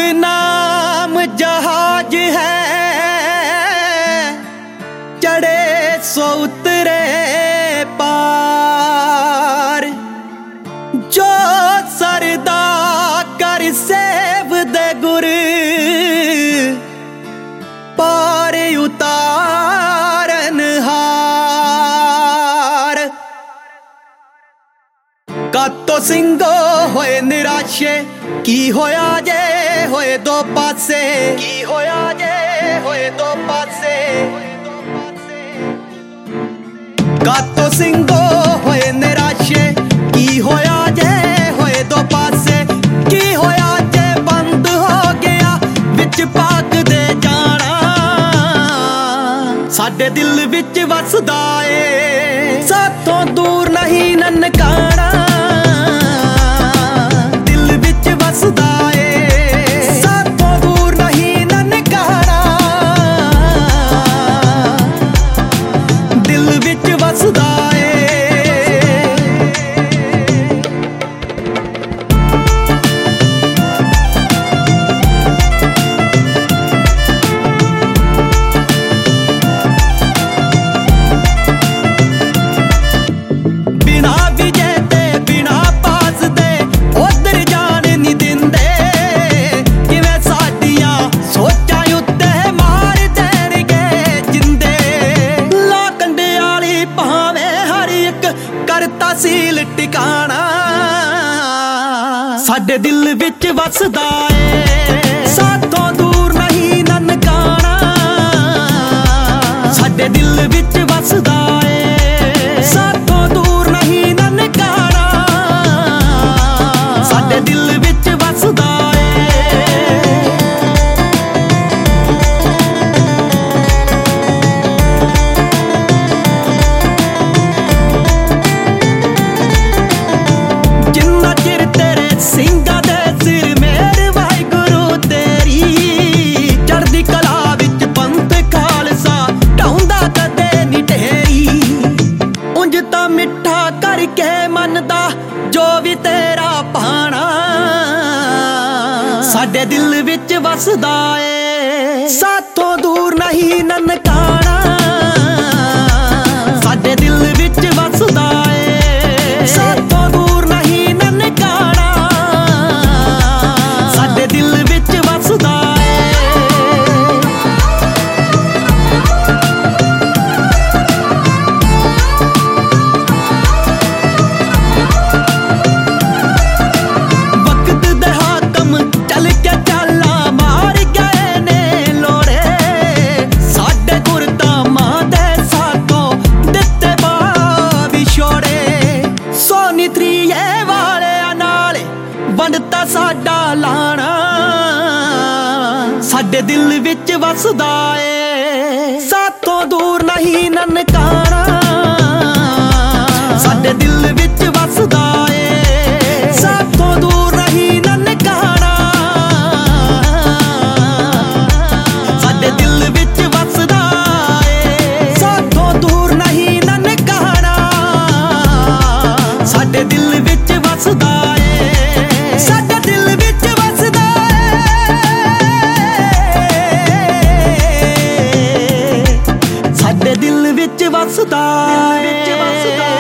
नाम जहाज है, चढ़े सो उतरे पार। जो सरदा कर सेव दे गुर, पार उतारन हार। कातो सिंगो होए निराशे, की होया जे होए दो पासे, की होया जे होए दो पासे। कातो सिंगो होए निराशे, की होया जे होए दो पासे। की होया जे बंद हो गया विच पाक दे जाना, साडे दिल विच वसदा ए साथों दूर नहीं ननकाना। दिल विच वसदा ए साथों दूर नहीं ननकाना, दिल विच वसदा ए। सील टिकाना साडे दिल विच वसदा ए साथों दूर नहीं ननकाना। साडे दिल विच वसदा ए साथों दूर नहीं ननकाना, साडे दिल विच वसदा ए। मिठा करके मन दा जो भी तेरा पाना, साडे दिल विच वसदा ए साथों दूर नहीं ननकाना। साडे दिल विच वसदा ए साथों दूर नहीं ननकाना, साडे दिल विच वसदा ए। वंडता साडा लाना साडे दिल विच वसदा ए साथों दूर नहीं ननकाना। साडे दिल विच वसदा ए साथों दूर नहीं ननकाना, साडे दिल विच वसदा ए साथों दूर नहीं ननकाना, साडे दिल विच वसदा ए साडे दिल विच वसदा ए, साडे दिल विच वसदा ए।